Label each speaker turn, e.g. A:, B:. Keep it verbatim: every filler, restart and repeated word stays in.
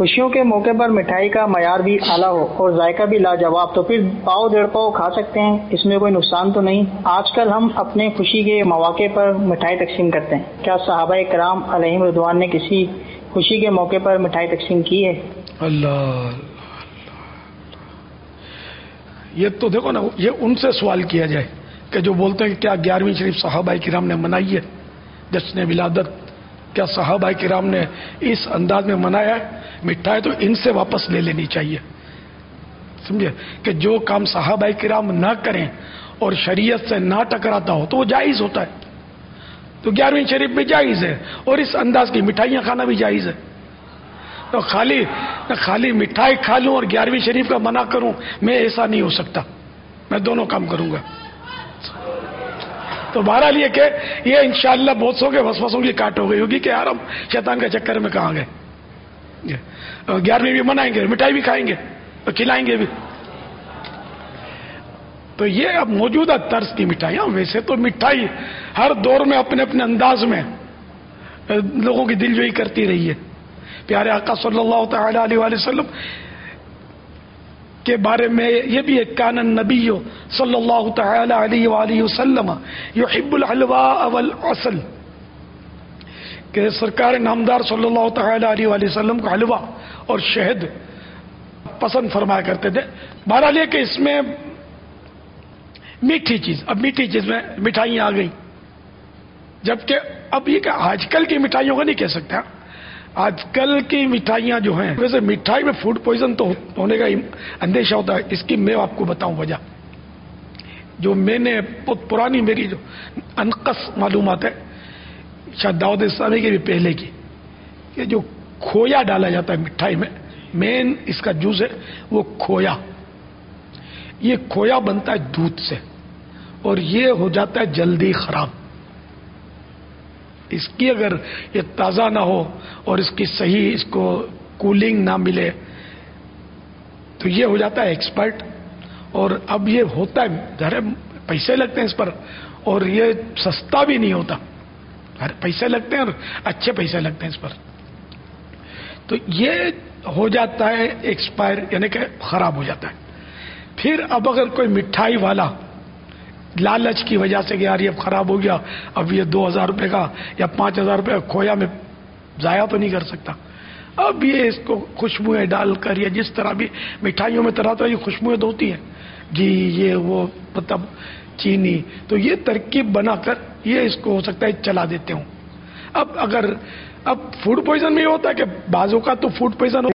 A: خوشیوں کے موقع پر مٹھائی کا معیار بھی اعلیٰ ہو اور ذائقہ بھی لاجواب تو پھر پاؤ ڈیڑھ پاؤ کھا سکتے ہیں، اس میں کوئی نقصان تو نہیں؟ آج کل ہم اپنے خوشی کے مواقع پر مٹھائی تقسیم کرتے ہیں، کیا صحابہ کرام علیہم رضوان نے کسی خوشی کے موقع پر مٹھائی تقسیم کی ہے؟
B: اللہ، یہ تو دیکھو نا، یہ ان سے سوال کیا جائے کہ جو بولتے ہیں کہ کیا گیارہویں شریف صحابہ کرام نے منائی ہے جشن ولادت، کیا صحابہ کرام نے اس انداز میں منایا ہے؟ مٹھائی تو ان سے واپس لے لینی چاہیے، سمجھے کہ جو کام صحابہ کرام نہ کریں اور شریعت سے نہ ٹکراتا ہو تو وہ جائز ہوتا ہے، تو گیارہویں شریف بھی جائز ہے اور اس انداز کی مٹھائیاں کھانا بھی جائز ہے۔ تو خالی خالی مٹھائی کھا لوں اور گیارہویں شریف کا منع کروں، میں ایسا نہیں ہو سکتا، میں دونوں کام کروں گا۔ تو بہرحال یہ کہ یہ انشاءاللہ بہت سو کے وسوسوں کی کاٹ ہو گئی ہوگی کہ یار ہم شیطان کے چکر میں کہاں گئے، گیارہویں بھی منائیں گے، مٹھائی بھی کھائیں گے اور کھلائیں گے بھی۔ تو یہ اب موجودہ طرز کی مٹھائیاں، ویسے تو مٹھائی ہر دور میں اپنے اپنے انداز میں لوگوں کی دلجوئی کرتی رہی ہے۔ پیارے آقا صلی اللہ تعالی علیہ وآلہ وسلم کے بارے میں یہ بھی ایک کان النبی صلی اللہ تعالی علیہ وآلہ وسلم یحب الحلواء والعسل، کہ سرکار نامدار صلی اللہ تعالی علیہ وآلہ وسلم کو حلوہ اور شہد پسند فرمایا کرتے تھے۔ بہرحال یہ کہ اس میں میٹھی چیز، اب میٹھی چیز میں مٹھائیاں آ گئی، جبکہ اب یہ کہ آج کل کی مٹھائیوں کو نہیں کہہ سکتے، آج کل کی مٹھائیاں جو ہیں، ویسے مٹھائی میں فوڈ پوائزن تو ہونے کا اندیشہ ہوتا ہے، اس کی میں آپ کو بتاؤں وجہ، جو میں نے بہت پرانی میری جو انقص معلومات ہے، شاید دعوت اسلامی کے بھی پہلے کی، کہ جو کھویا ڈالا جاتا ہے مٹھائی میں، مین اس کا جوس ہے وہ کھویا، یہ کھویا بنتا ہے دودھ سے اور یہ ہو جاتا ہے جلدی خراب، اس کی اگر یہ تازہ نہ ہو اور اس کی صحیح اس کو کولنگ نہ ملے تو یہ ہو جاتا ہے ایکسپرٹ، اور اب یہ ہوتا ہے ذرا پیسے لگتے ہیں اس پر اور یہ سستا بھی نہیں ہوتا، پیسے لگتے ہیں اور اچھے پیسے لگتے ہیں اس پر، تو یہ ہو جاتا ہے ایکسپائر، یعنی کہ خراب ہو جاتا ہے۔ پھر اب اگر کوئی مٹھائی والا لالچ کی وجہ سے کہ یار یہ اب خراب ہو گیا، اب یہ دو ہزار روپے کا یا پانچ ہزار روپے کا کھویا میں ضائع تو نہیں کر سکتا، اب یہ اس کو خوشبوئیں ڈال کر یا جس طرح بھی مٹھائیوں میں طرح طرح کی خوشبوئیں ہوتی ہیں جی، یہ وہ مطلب چینی، تو یہ ترکیب بنا کر یہ اس کو ہو سکتا ہے چلا دیتے ہوں۔ اب اگر اب فوڈ پوائزن میں یہ ہوتا ہے کہ بعضوں کا تو فوڈ پوائزن